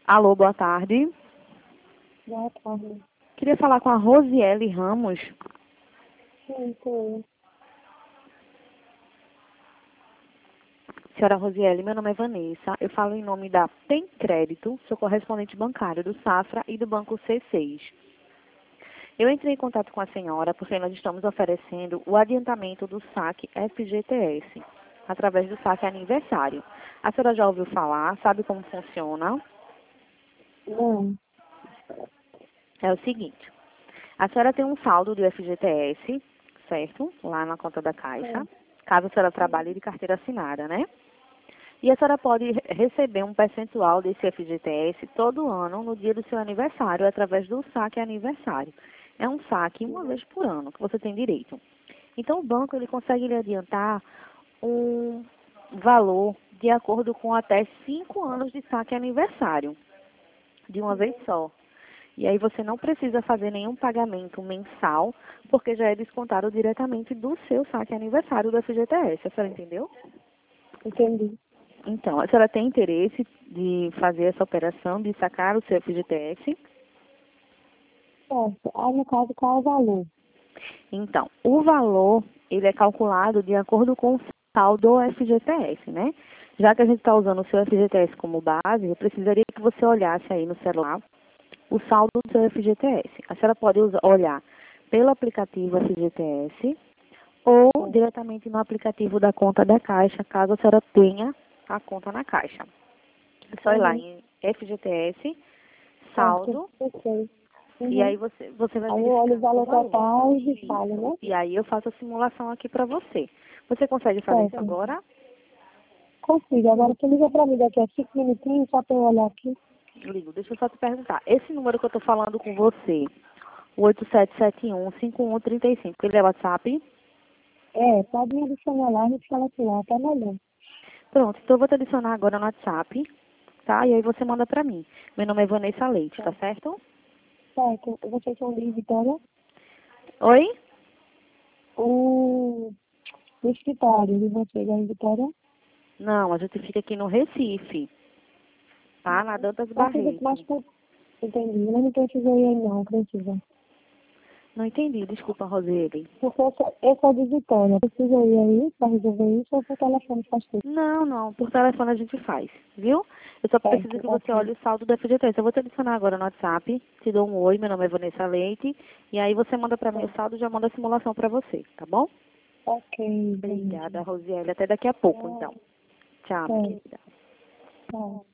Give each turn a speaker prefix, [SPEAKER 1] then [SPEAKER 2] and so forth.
[SPEAKER 1] Alô, boa tarde.
[SPEAKER 2] Boa tarde.
[SPEAKER 1] Queria falar com a Rosiele Ramos.
[SPEAKER 2] Sim, sou
[SPEAKER 1] Senhora Rosiele, meu nome é Vanessa. Eu falo em nome da Tem Crédito, sou correspondente bancário do Safra e do Banco C6. Eu entrei em contato com a senhora porque nós estamos oferecendo o adiantamento do saque FGTS, através do saque aniversário. A senhora já ouviu falar? Sabe como funciona?
[SPEAKER 2] eu. Não.
[SPEAKER 1] É o seguinte, a senhora tem um saldo do FGTS, certo? Lá na conta da Caixa, caso a senhora trabalhe de carteira assinada, né? E a senhora pode receber um percentual desse FGTS todo ano no dia do seu aniversário, através do saque aniversário. É um saque uma vez por ano que você tem direito. Então, o banco ele consegue lhe adiantar um valor de acordo com até 5 anos de saque aniversário, de uma vez só. E aí você não precisa fazer nenhum pagamento mensal, porque já é descontado diretamente do seu saque aniversário do FGTS. A senhora entendeu?
[SPEAKER 2] Entendi.
[SPEAKER 1] Então, a senhora tem interesse de fazer essa operação, de sacar o seu FGTS?
[SPEAKER 2] Certo. Aí, no caso, qual é o valor?
[SPEAKER 1] Então, o valor, ele é calculado de acordo com o saldo do FGTS, né? Já que a gente está usando o seu FGTS como base, eu precisaria que você olhasse aí no celular o saldo do seu FGTS. A senhora pode olhar pelo aplicativo FGTS ou diretamente no aplicativo da conta da Caixa, caso a senhora tenha a conta na Caixa. É só ir lá em FGTS,
[SPEAKER 2] Certo.
[SPEAKER 1] saldo,
[SPEAKER 2] Eu sei.
[SPEAKER 1] e aí
[SPEAKER 2] Uhum.
[SPEAKER 1] você vai
[SPEAKER 2] Aí eu olho
[SPEAKER 1] verificar
[SPEAKER 2] o
[SPEAKER 1] o
[SPEAKER 2] valor
[SPEAKER 1] valor.
[SPEAKER 2] total e
[SPEAKER 1] Isso.
[SPEAKER 2] falo, né?
[SPEAKER 1] E aí eu faço a simulação aqui para você. Você consegue fazer isso
[SPEAKER 2] Certo.
[SPEAKER 1] agora?
[SPEAKER 2] Consigo. Agora, você liga pra mim daqui a 5 minutinhos, só pra eu olhar aqui.
[SPEAKER 1] Ligo, deixa eu só te perguntar. Esse número que eu estou falando com você, o 8771-5135, ele é WhatsApp?
[SPEAKER 2] É, pode me adicionar lá, a gente fala assim lá, tá melhor.
[SPEAKER 1] Pronto, então eu vou te adicionar agora no WhatsApp, tá? E aí você manda para mim. Meu nome é Vanessa Leite, tá certo?
[SPEAKER 2] Certo. Vocês são de Vitória?
[SPEAKER 1] Oi?
[SPEAKER 2] O escritório de vocês é em Vitória?
[SPEAKER 1] Não, a gente fica aqui no Recife, tá? Na Dantas
[SPEAKER 2] Só acredito mais
[SPEAKER 1] Barreto.
[SPEAKER 2] por... Entendi. Eu não precisa ir aí não, precisa.
[SPEAKER 1] Não entendi, desculpa, Rosiele.
[SPEAKER 2] Porque eu sou de Vitória. Precisa ir aí para resolver isso ou por telefone faz tudo?
[SPEAKER 1] Não, por telefone a gente faz, viu? Eu só preciso
[SPEAKER 2] Certo,
[SPEAKER 1] que você
[SPEAKER 2] ok.
[SPEAKER 1] olhe o saldo do FGTS. Eu vou te adicionar agora no WhatsApp, te dou um oi, meu nome é Vanessa Leite, e aí você manda para mim o saldo e já manda a simulação para você, tá bom?
[SPEAKER 2] Ok,
[SPEAKER 1] Obrigada,
[SPEAKER 2] beleza.
[SPEAKER 1] Rosiele. Até daqui a pouco, então. Tchau, minha
[SPEAKER 2] Certo,
[SPEAKER 1] querida.
[SPEAKER 2] tá.